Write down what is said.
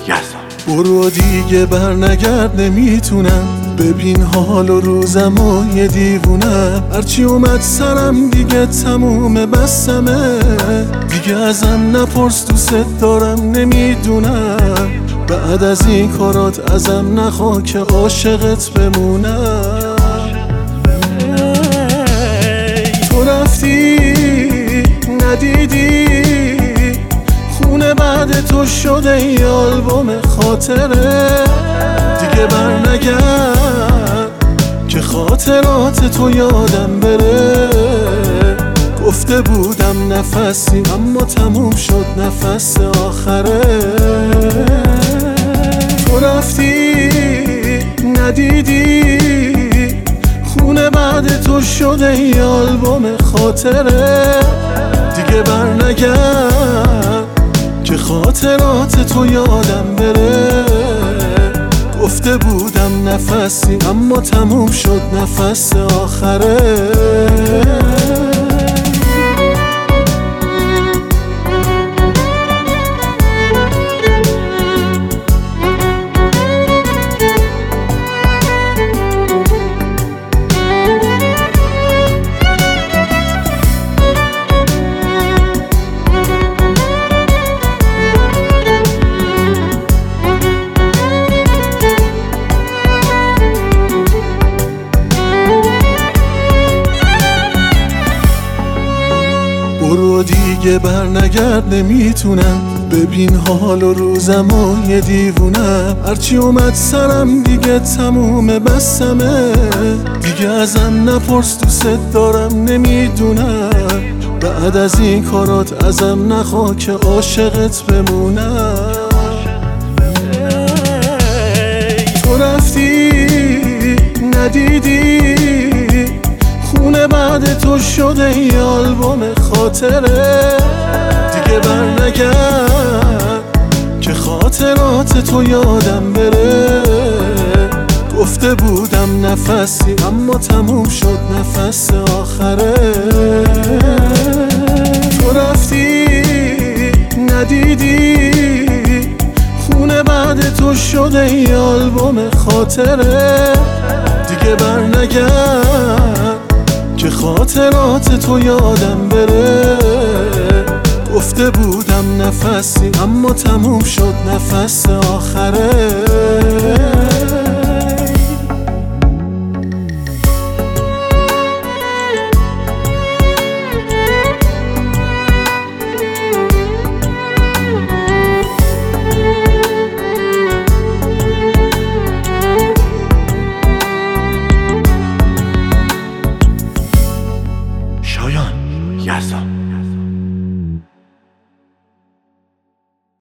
برو دیگه برنگرد نمیتونم، ببین حال و روزم و یه دیوونم. هرچی اومد سرم دیگه تمومه بسمه، دیگه ازم نپرس دوست دارم نمیدونم. بعد از این کارات ازم نخوا که عاشقت بمونم. تو رفتی ندیدی خونه بعد تو شده ی آلبوم خاطره، دیگه برنگرد که خاطرات تو یادم بره. گفته بودم نفسی اما تموم شد نفس آخره. تو رفتی ندیدی خونه بعد تو شده ی آلبوم خاطره، دیگه برنگرد که خاطرات تو یادم بره. گفته بودم نفسی اما تموم شد نفس آخره. برو دیگه برنگرد نمیتونم، ببین حال و روزم و یه دیوونم. هرچی اومد سرم دیگه تمومه بسمه، دیگه ازم نپرس دوست دارم نمیدونم. بعد از این کارات ازم نخوا که عاشقت بمونم. تو رفتی ندیدی خونه بعد تو شده ی آلبوم خاطره، دیگه برنگرد که خاطرات تو یادم بره. گفته بودم نفسی اما تموم شد نفس آخره. تو رفتی ندیدی خونه بعد تو شده ی آلبوم خاطره، دیگه برنگرد که خاطرات تو یادم بره. گفته بودم نفسی اما تموم شد نفس آخره.